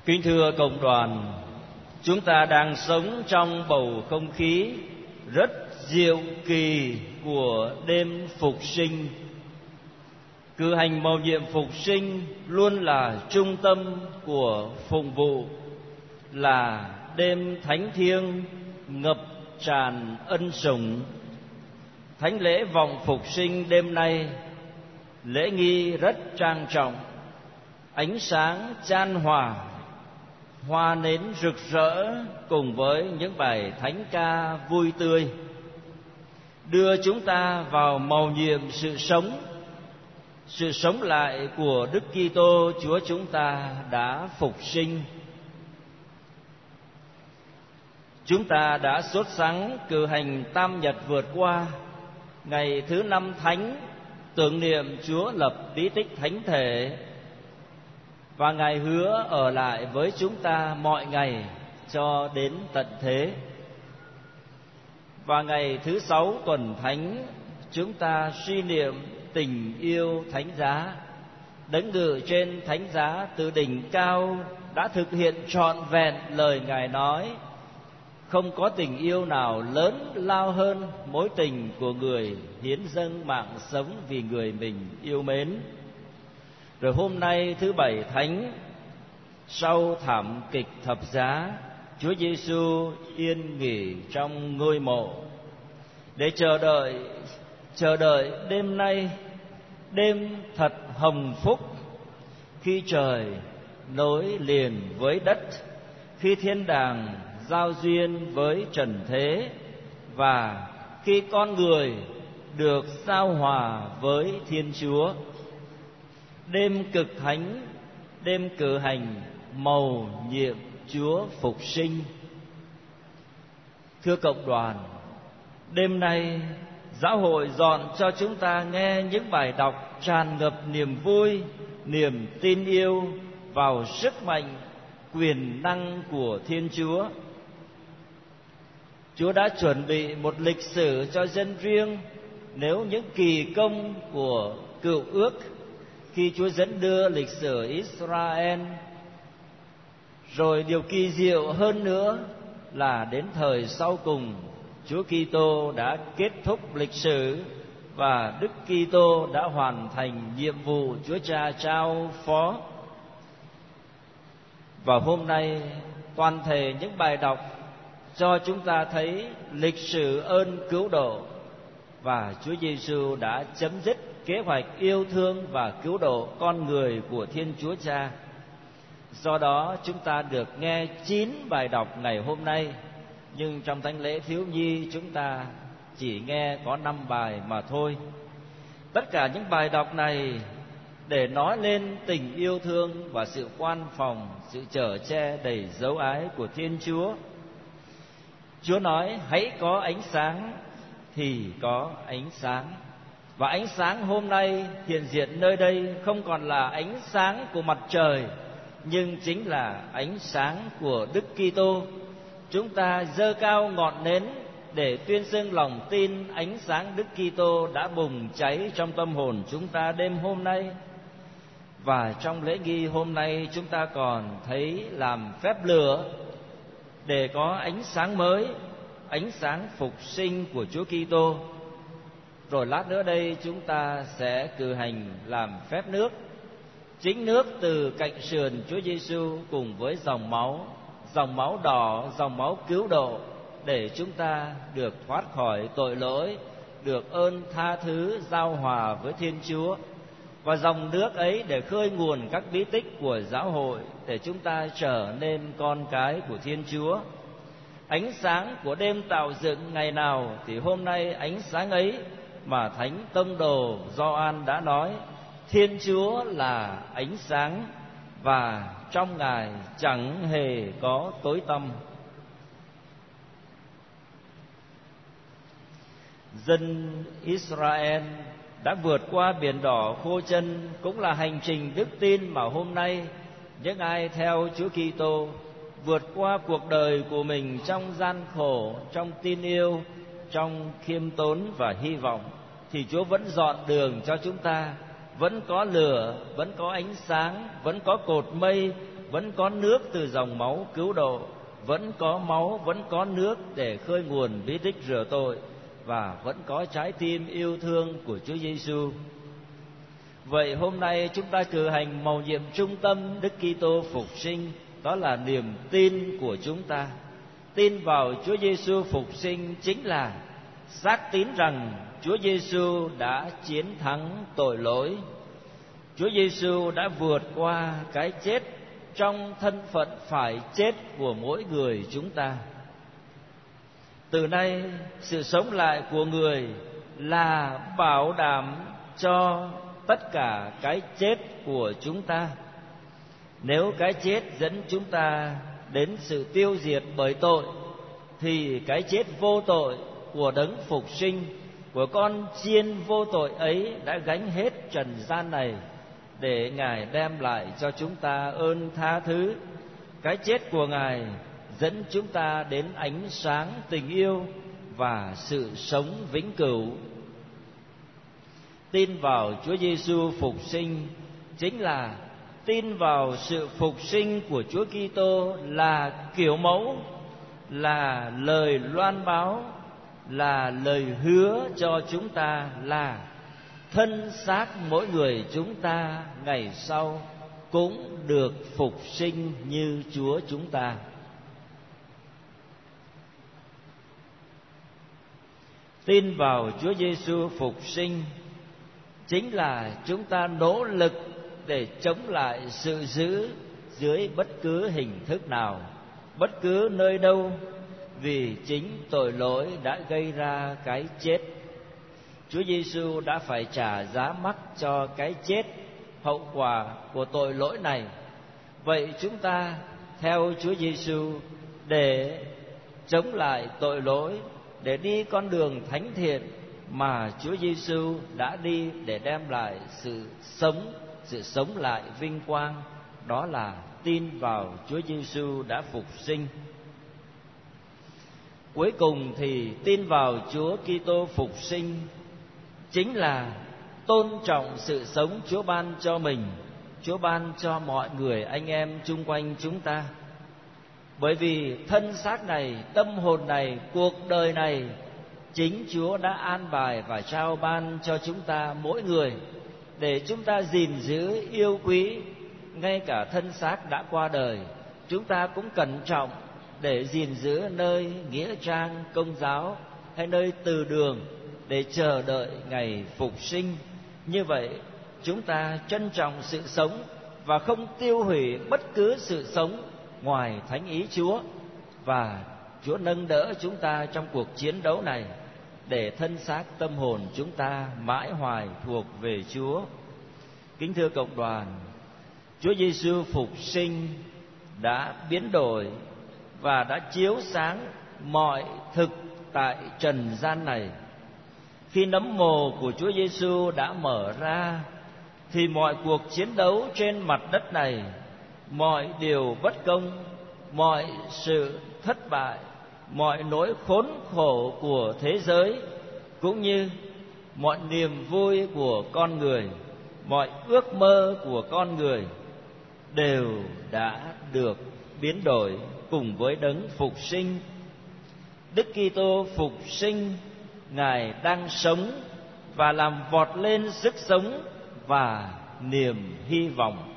Kính thưa cộng đoàn, chúng ta đang sống trong bầu không khí rất diệu kỳ của đêm phục sinh. Cử hành mầu nhiệm phục sinh luôn là trung tâm của phụng vụ, là đêm thánh thiêng ngập tràn ân sủng. Thánh lễ vọng phục sinh đêm nay, lễ nghi rất trang trọng, ánh sáng chan hòa, hoa nến rực rỡ cùng với những bài thánh ca vui tươi, đưa chúng ta vào mầu nhiệm sự sống lại của Đức Kitô Chúa chúng ta đã phục sinh. Chúng ta đã sốt sắng cử hành Tam Nhật vượt qua, ngày thứ 5 Thánh tưởng niệm Chúa lập bí tích thánh thể, và Ngài hứa ở lại với chúng ta mọi ngày cho đến tận thế. Và ngày thứ 6 tuần Thánh, chúng ta suy niệm tình yêu thánh giá. Đấng ngự trên thánh giá từ đỉnh cao đã thực hiện trọn vẹn lời Ngài nói: không có tình yêu nào lớn lao hơn mối tình của người hiến dâng mạng sống vì người mình yêu mến. Rồi hôm nay thứ 7 Thánh, sau thảm kịch thập giá, Chúa Giêsu yên nghỉ trong ngôi mộ để chờ đợi đêm nay, đêm thật hồng phúc, khi trời nối liền với đất, khi thiên đàng giao duyên với trần thế, và khi con người được giao hòa với Thiên Chúa. Đêm cực thánh, đêm cử hành mầu nhiệm Chúa phục sinh. Thưa cộng đoàn, đêm nay giáo hội dọn cho chúng ta nghe những bài đọc tràn ngập niềm vui, niềm tin yêu vào sức mạnh, quyền năng của Thiên Chúa. Chúa đã chuẩn bị một lịch sử cho dân riêng. Nếu những kỳ công của Cựu Ước, khi Chúa dẫn đưa lịch sử Israel, rồi điều kỳ diệu hơn nữa là đến thời sau cùng, Chúa Kitô đã kết thúc lịch sử và Đức Kitô đã hoàn thành nhiệm vụ Chúa Cha trao phó. Và hôm nay toàn thể những bài đọc cho chúng ta thấy lịch sử ơn cứu độ, và Chúa Giêsu đã chấm dứt kế hoạch yêu thương và cứu độ con người của Thiên Chúa Cha. Do đó chúng ta được nghe 9 bài đọc ngày hôm nay, nhưng trong thánh lễ thiếu nhi chúng ta chỉ nghe có 5 bài mà thôi. Tất cả những bài đọc này để nói lên tình yêu thương và sự quan phòng, sự chở che đầy dấu ái của Thiên Chúa. Chúa nói hãy có ánh sáng thì có ánh sáng. Và ánh sáng hôm nay hiện diện nơi đây không còn là ánh sáng của mặt trời, nhưng chính là ánh sáng của Đức Kitô. Chúng ta giơ cao ngọn nến để tuyên xưng lòng tin ánh sáng Đức Kitô đã bùng cháy trong tâm hồn chúng ta đêm hôm nay. Và trong lễ nghi hôm nay chúng ta còn thấy làm phép lửa để có ánh sáng mới, ánh sáng phục sinh của Chúa Kitô. Rồi lát nữa đây chúng ta sẽ cử hành làm phép nước, chính nước từ cạnh sườn Chúa Giêsu cùng với dòng máu đỏ, dòng máu cứu độ, để chúng ta được thoát khỏi tội lỗi, được ơn tha thứ giao hòa với Thiên Chúa. Và dòng nước ấy để khơi nguồn các bí tích của giáo hội, để chúng ta trở nên con cái của Thiên Chúa. Ánh sáng của đêm tạo dựng ngày nào thì hôm nay ánh sáng ấy mà Thánh Tông Đồ Gioan đã nói: Thiên Chúa là ánh sáng và trong Ngài chẳng hề có tối tăm. Dân Israel đã vượt qua biển đỏ khô chân, cũng là hành trình đức tin mà hôm nay những ai theo Chúa Kitô vượt qua cuộc đời của mình trong gian khổ, trong tin yêu, trong khiêm tốn và hy vọng, thì Chúa vẫn dọn đường cho chúng ta. Vẫn có lửa, vẫn có ánh sáng, vẫn có cột mây, vẫn có nước từ dòng máu cứu độ, vẫn có máu, vẫn có nước để khơi nguồn bí tích rửa tội, và vẫn có trái tim yêu thương của Chúa Giêsu. Vậy hôm nay chúng ta cử hành mầu nhiệm trung tâm Đức Kitô phục sinh, đó là niềm tin của chúng ta. Tin vào Chúa Giêsu phục sinh chính là xác tín rằng Chúa Giêsu đã chiến thắng tội lỗi. Chúa Giêsu đã vượt qua cái chết trong thân phận phải chết của mỗi người chúng ta. Từ nay, sự sống lại của người là bảo đảm cho tất cả cái chết của chúng ta. Nếu cái chết dẫn chúng ta đến sự tiêu diệt bởi tội, thì cái chết vô tội của đấng phục sinh, của con chiên vô tội ấy đã gánh hết trần gian này, để Ngài đem lại cho chúng ta ơn tha thứ. Cái chết của Ngài dẫn chúng ta đến ánh sáng tình yêu và sự sống vĩnh cửu. Tin vào Chúa Giêsu phục sinh chính là tin vào sự phục sinh của Chúa Kitô là kiểu mẫu, là lời loan báo, là lời hứa cho chúng ta là thân xác mỗi người chúng ta ngày sau cũng được phục sinh như Chúa chúng ta. Tin vào Chúa Giêsu phục sinh chính là chúng ta nỗ lực để chống lại sự dữ dưới bất cứ hình thức nào, bất cứ nơi đâu, vì chính tội lỗi đã gây ra cái chết. Chúa Giêsu đã phải trả giá mắc cho cái chết, hậu quả của tội lỗi này. Vậy chúng ta theo Chúa Giêsu để chống lại tội lỗi, để đi con đường thánh thiện mà Chúa Giêsu đã đi, để đem lại sự sống lại vinh quang, đó là tin vào Chúa Giêsu đã phục sinh. Cuối cùng thì tin vào Chúa Kitô phục sinh chính là tôn trọng sự sống Chúa ban cho mình, Chúa ban cho mọi người anh em chung quanh chúng ta. Bởi vì thân xác này, tâm hồn này, cuộc đời này, chính Chúa đã an bài và trao ban cho chúng ta mỗi người, để chúng ta gìn giữ yêu quý. Ngay cả thân xác đã qua đời, chúng ta cũng cẩn trọng để gìn giữ nơi nghĩa trang công giáo hay nơi từ đường, để chờ đợi ngày phục sinh. Như vậy chúng ta trân trọng sự sống và không tiêu hủy bất cứ sự sống ngoài thánh ý Chúa. Và Chúa nâng đỡ chúng ta trong cuộc chiến đấu này, để thân xác tâm hồn chúng ta mãi hoài thuộc về Chúa. Kính thưa cộng đoàn, Chúa Giêsu phục sinh đã biến đổi và đã chiếu sáng mọi thực tại trần gian này. Khi nấm mồ của Chúa Giêsu đã mở ra, thì mọi cuộc chiến đấu trên mặt đất này, mọi điều bất công, mọi sự thất bại, mọi nỗi khốn khổ của thế giới, cũng như mọi niềm vui của con người, mọi ước mơ của con người, đều đã được biến đổi cùng với đấng phục sinh. Đức Kitô phục sinh, Ngài đang sống và làm vọt lên sức sống và niềm hy vọng.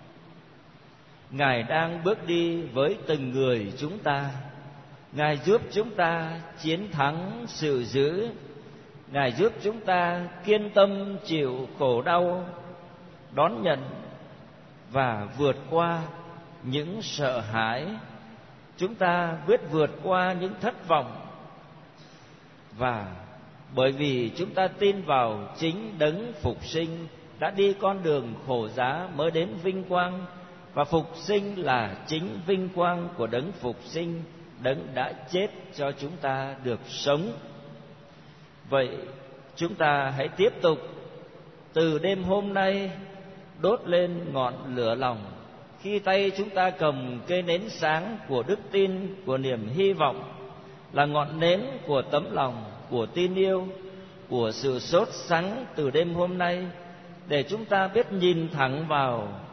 Ngài đang bước đi với từng người chúng ta. Ngài giúp chúng ta chiến thắng sự dữ. Ngài giúp chúng ta kiên tâm chịu khổ đau, đón nhận và vượt qua những sợ hãi. Chúng ta biết vượt qua những thất vọng. Và bởi vì chúng ta tin vào chính đấng phục sinh đã đi con đường khổ giá mới đến vinh quang, và phục sinh là chính vinh quang của đấng phục sinh, đấng đã chết cho chúng ta được sống. Vậy chúng ta hãy tiếp tục từ đêm hôm nay đốt lên ngọn lửa lòng, khi tay chúng ta cầm cây nến sáng của đức tin, của niềm hy vọng, là ngọn nến của tấm lòng, của tin yêu, của sự sốt sắng từ đêm hôm nay, để chúng ta biết nhìn thẳng vào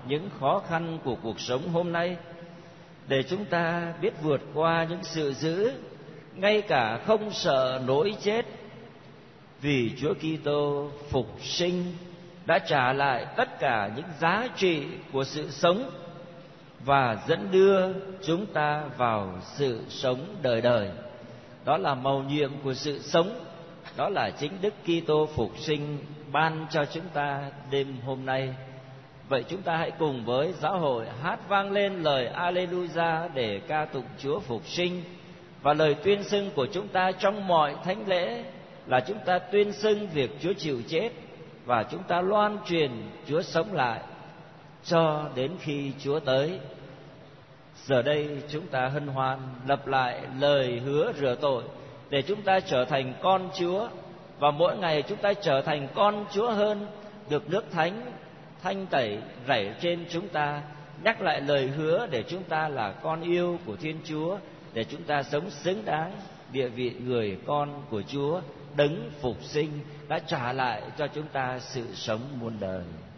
những khó khăn của cuộc sống hôm nay, để chúng ta biết vượt qua những sự dữ, ngay cả không sợ nỗi chết, vì Chúa Kitô phục sinh đã trả lại tất cả những giá trị của sự sống và dẫn đưa chúng ta vào sự sống đời đời. Đó là mầu nhiệm của sự sống, đó là chính Đức Kitô phục sinh ban cho chúng ta đêm hôm nay. Vậy chúng ta hãy cùng với giáo hội hát vang lên lời Alleluia để ca tụng Chúa phục sinh. Và lời tuyên xưng của chúng ta trong mọi thánh lễ là chúng ta tuyên xưng việc Chúa chịu chết, và chúng ta loan truyền Chúa sống lại cho đến khi Chúa tới. Giờ đây chúng ta hân hoan lặp lại lời hứa rửa tội để chúng ta trở thành con Chúa, và mỗi ngày chúng ta trở thành con Chúa hơn, được nước thánh thanh tẩy rảy trên chúng ta, nhắc lại lời hứa để chúng ta là con yêu của Thiên Chúa, để chúng ta sống xứng đáng địa vị người con của Chúa. Đấng phục sinh đã trả lại cho chúng ta sự sống muôn đời.